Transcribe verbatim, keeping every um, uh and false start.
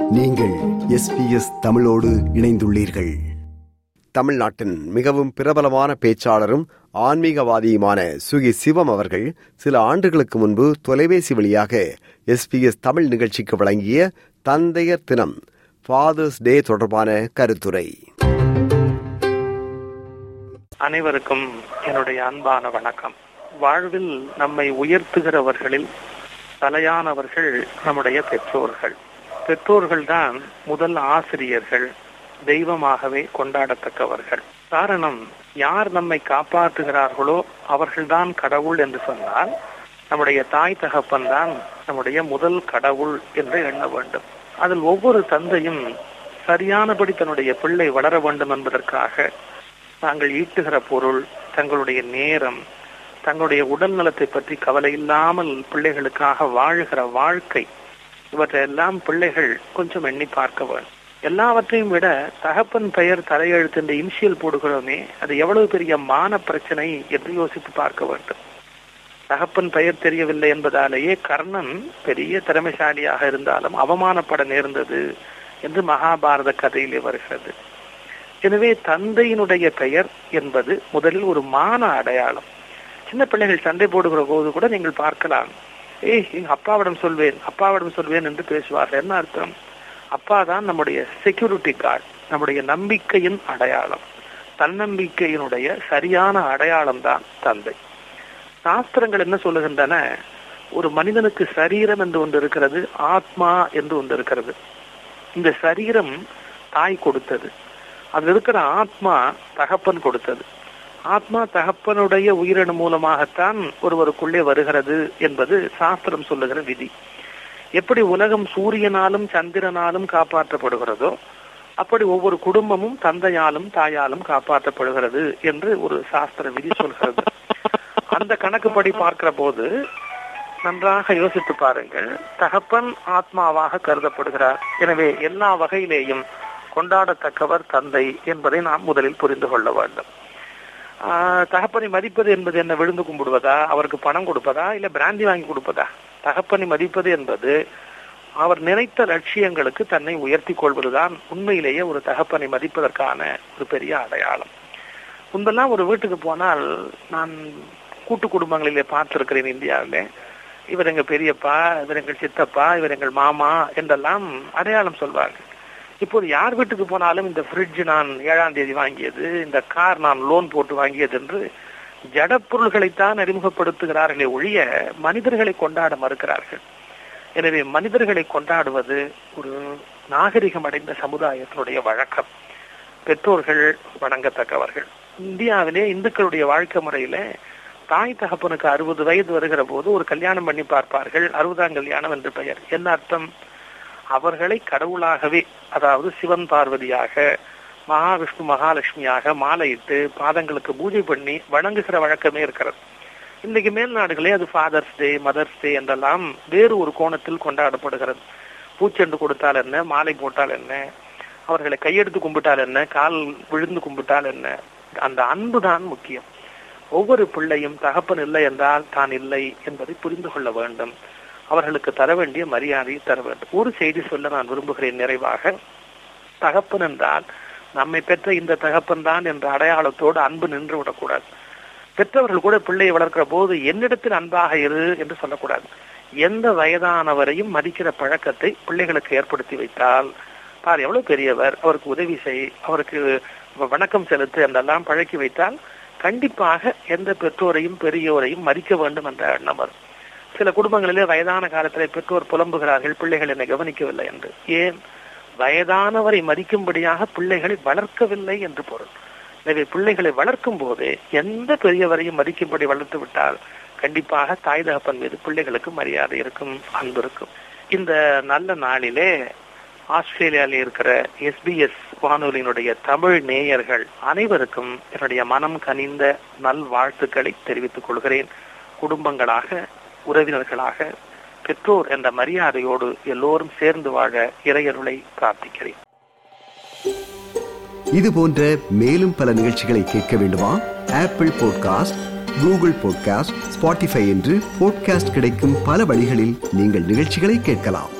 நீங்கள் எஸ் பி எஸ் தமிழோடு இணைந்துள்ளீர்கள். தமிழ்நாட்டின் மிகவும் பிரபலமான பேச்சாளரும் ஆன்மீகவாதியுமான சுகி சிவம் அவர்கள் சில ஆண்டுகளுக்கு முன்பு தொலைபேசி வழியாக எஸ் பி எஸ் தமிழ் நிகழ்ச்சிக்கு வழங்கிய தந்தையர் தினம் ஃபாதர்ஸ் டே தொடர்பான கருத்துரை. அனைவருக்கும் என்னுடைய அன்பான வணக்கம். வாழ்வில் நம்மை உயர்த்துகிறவர்களில் தலையானவர்கள் நம்முடைய பெற்றோர்கள். பெற்றோர்கள் தான் முதல் ஆசிரியர்கள், தெய்வமாகவே கொண்டாடத்தக்கவர்கள். காரணம், யார் நம்மை காப்பாற்றுகிறார்களோ அவர்கள்தான் கடவுள் என்று சொன்னால், நம்முடைய தாய் தகப்பன் தான் நம்முடைய முதல் கடவுள் என்று எண்ண வேண்டும். அதில் ஒவ்வொரு தந்தையும் சரியானபடி தன்னுடைய பிள்ளை வளர வேண்டும் என்பதற்காக தாங்கள் ஈட்டுகிற பொருள், தங்களுடைய நேரம், தங்களுடைய உடல் நலத்தை பற்றி கவலை இல்லாமல் பிள்ளைகளுக்காக வாழுகிற வாழ்க்கை, இவற்றையெல்லாம் பிள்ளைகள் கொஞ்சம் எண்ணி பார்க்க வேண்டும். எல்லாவற்றையும் விட தகப்பன் பெயர் தலையெழுத்து என்ற இனிஷியல் போடுகிறோமே, அது எவ்வளவு பெரிய மான பிரச்சனை என்று யோசித்து பார்க்க வேண்டும். தகப்பன் பெயர் தெரியவில்லை என்பதாலேயே கர்ணன் பெரிய திறமைசாலியாக இருந்தாலும் அவமானப்பட நேர்ந்தது என்று மகாபாரத கதையிலே வருகிறது. எனவே தந்தையினுடைய பெயர் என்பது முதலில் ஒரு மான அடையாளம். சின்ன பிள்ளைகள் சண்டை போடுகிற போது கூட நீங்கள் பார்க்கலாம், ஏய் எங்க அப்பாவிடம் சொல்வேன் அப்பாவிடம் சொல்வேன் என்று பேசுவார்கள். என்ன அர்த்தம்? அப்பா தான் நம்முடைய செக்யூரிட்டி கார்டு, நம்முடைய நம்பிக்கையின் அடையாளம். தன்னம்பிக்கையினுடைய சரியான அடையாளம் தான் தந்தை. சாஸ்திரங்கள் என்ன சொல்லுகின்றன? ஒரு மனிதனுக்கு சரீரம் என்று ஒன்று இருக்கிறது, ஆத்மா என்று ஒன்று இருக்கிறது. இந்த சரீரம் தாய் கொடுத்தது, அதில் இருக்கிற ஆத்மா தகப்பன் கொடுத்தது. ஆத்மா தகப்பனுடைய உயிரணு மூலமாகத்தான் ஒருவருக்குள்ளே வருகிறது என்பது சாஸ்திரம் சொல்லுகிற விதி. எப்படி உலகம் சூரியனாலும் சந்திரனாலும் காப்பாற்றப்படுகிறதோ, அப்படி ஒவ்வொரு குடும்பமும் தந்தையாலும் தாயாலும் காப்பாற்றப்படுகிறது என்று ஒரு சாஸ்திர விதி சொல்கிறது. அந்த கணக்குப்படி பார்க்கிற போது நன்றாக யோசித்து பாருங்கள். தகப்பன் ஆத்மாவாக கருதப்படுகிறார். எனவே எல்லா வகையிலேயும் கொண்டாடத்தக்கவர் தந்தை என்பதை நாம் முதலில் புரிந்து கொள்ள வேண்டும். ஆஹ் தகப்பனை மதிப்பது என்பது என்ன? விழுந்து கும்பிடுவதா, அவருக்கு பணம் கொடுப்பதா, இல்ல பிராந்தி வாங்கி கொடுப்பதா? தகப்பனை மதிப்பது என்பது அவர் நினைத்த லட்சியங்களுக்கு தன்னை உயர்த்தி கொள்வதுதான் உண்மையிலேயே ஒரு தகப்பனை மதிப்பதற்கான ஒரு பெரிய அடையாளம். முன்பெல்லாம் ஒரு வீட்டுக்கு போனால், நான் கூட்டு குடும்பங்களிலே பார்த்திருக்கிறேன் இந்தியாவிலே, இவர் எங்கள் பெரியப்பா, இவர் எங்கள் சித்தப்பா, இவர் எங்கள் மாமா என்றெல்லாம் அடையாளம் சொல்வார்கள். இப்போது யார் வீட்டுக்கு போனாலும் இந்த ஃப்ரிட்ஜ் நான் ஏழாம் தேதி வாங்கியது, இந்த கார் நான் லோன் போட்டு வாங்கியது என்று ஜடப்பொருள்களைத்தான் அறிமுகப்படுத்துகிறார்களே ஒழிய மனிதர்களை கொண்டாட மறுக்கிறார்கள். எனவே மனிதர்களை கொண்டாடுவது ஒரு நாகரிகம் அடைந்த சமுதாயத்தினுடைய வழக்கம். பெற்றோர்கள் வணங்கத்தக்கவர்கள். இந்தியாவிலே இந்துக்களுடைய வாழ்க்கை முறையில தாய் தகப்பனுக்கு அறுபது வயது வருகிற போது ஒரு கல்யாணம் பண்ணி பார்ப்பார்கள். அறுபதாம் கல்யாணம் என்று பெயர். என்ன அர்த்தம்? அவர்களை கடவுளாகவே, அதாவது சிவன் பார்வதியாக, மகாவிஷ்ணு மகாலட்சுமியாக மாலையிட்டு பாதங்களுக்கு பூஜை பண்ணி வணங்குகிற வழக்கமே இருக்கிறது. இன்றைக்கு மேல் நாடுகளே அது ஃபாதர்ஸ் டே, மதர்ஸ் டே என்றெல்லாம் வேறு ஒரு கோணத்தில் கொண்டாடப்படுகிறது. பூச்செண்டு கொடுத்தால் என்ன, மாலை போட்டால் என்ன, அவர்களை கையெடுத்து கும்பிட்டால் என்ன, கால் விழுந்து கும்பிட்டால் என்ன, அந்த அன்பு தான் முக்கியம். ஒவ்வொரு பிள்ளையும் தகப்பன் இல்லை என்றால் தான் இல்லை என்பதை புரிந்து கொள்ள வேண்டும். அவர்களுக்கு தர வேண்டிய மரியாதையை தர வேண்டும். ஒரு செய்தி சொல்ல நான் விரும்புகிறேன் நிறைவாக. தகப்பன் என்றால் நம்மை பெற்ற இந்த தகப்பன் தான் என்ற அடையாளத்தோடு அன்பு நின்று விடக்கூடாது. பெற்றவர்கள் கூட பிள்ளையை வளர்க்கிற போது என்னிடத்தில் அன்பாக இரு என்று சொல்லக்கூடாது. எந்த வயதானவரையும் மதிக்கிற பழக்கத்தை பிள்ளைகளுக்கு ஏற்படுத்தி வைத்தால், பார் எவ்வளவு பெரியவர், அவருக்கு உதவி செய், அவருக்கு வணக்கம் செலுத்து என்றெல்லாம் பழக்கி வைத்தால் கண்டிப்பாக எந்த பெற்றோரையும் பெரியோரையும் மதிக்க வேண்டும் என்ற எண்ணம் வரும். சில குடும்பங்களிலே வயதான காலத்தில் பெற்றோர் புலம்புகிறார்கள், பிள்ளைகள் என்னை கவனிக்கவில்லை என்று. ஏன்? வயதானவரை மதிக்கும்படியாக பிள்ளைகளை வளர்க்கவில்லை என்று பொருள். எனவே பிள்ளைகளை வளர்க்கும் போதே எந்த பெரியவரையும் மதிக்கும்படி வளர்த்து விட்டால் கண்டிப்பாக தாய் தகப்பன் மீது பிள்ளைகளுக்கு மரியாதை இருக்கும், அன்பு இருக்கும். இந்த நல்ல நாளிலே ஆஸ்திரேலியாவில் இருக்கிற எஸ் பி எஸ் வானொலியினுடைய தமிழ் நேயர்கள் அனைவருக்கும் என்னுடைய மனம் கனிந்த நல் வாழ்த்துக்களை தெரிவித்துக் கொள்கிறேன். குடும்பங்களாக, உறவினர்களாக, பெற்றோர் என்ற மரியாதையோடு எல்லோரும் சேர்ந்து வாழ இறையருளை பிரார்த்திக்கிறேன். இது போன்ற மேலும் பல நிகழ்ச்சிகளை கேட்க வேண்டுமா? Apple podcast, Google podcast, Spotify என்று பாட்காஸ்ட் கிடைக்கும் பல வழிகளில் நீங்கள் நிகழ்ச்சிகளை கேட்கலாம்.